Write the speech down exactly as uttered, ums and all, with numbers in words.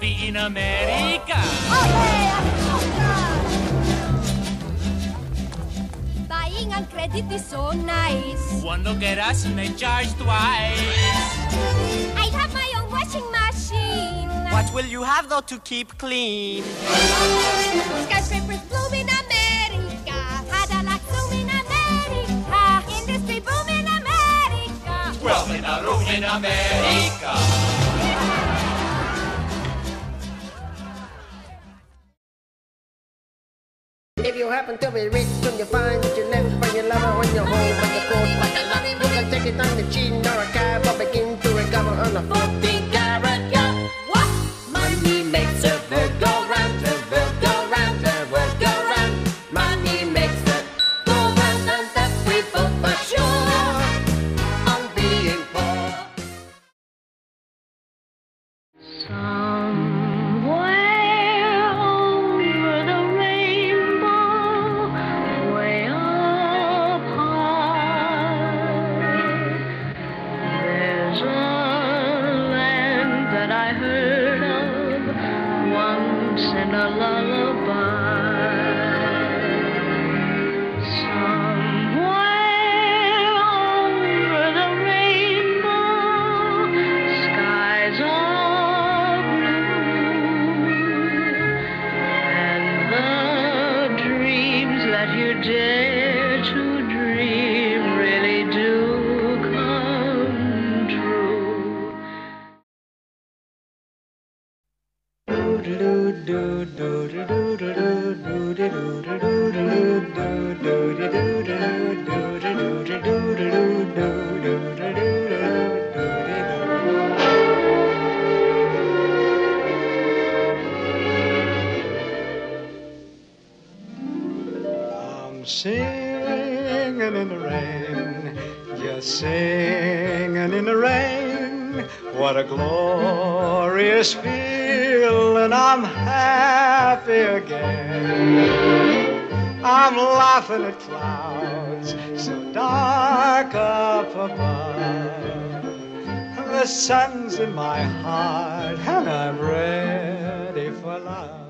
happy in America. Olé, buying on credit is so nice. One look at us and they charge twice. I have my own washing machine. What will you have, though, to keep clean? Skyscrapers bloom in America. Cadillac bloom in America. Industry boom in America. Wealth in a room in America. If you happen to be rich when you find that you left for your lover on your home but the cold but the luck, you can take it on the chin or a cab or begin to recover on a forty carat yacht. What? Money makes the world go round, the world go round, the world go round. Money makes the go round, and that we both for sure on being poor. Somewhere over the rainbow, way up high, there's a land that I heard of once in a lullaby. Somewhere over the rainbow, skies are blue, and the dreams that you dare to dream really do come true. I'm singing in the rain, just singing in the rain. What a glorious feeling, I'm happy again. I'm laughing at clouds so dark up above. The sun's in my heart and I'm ready for love.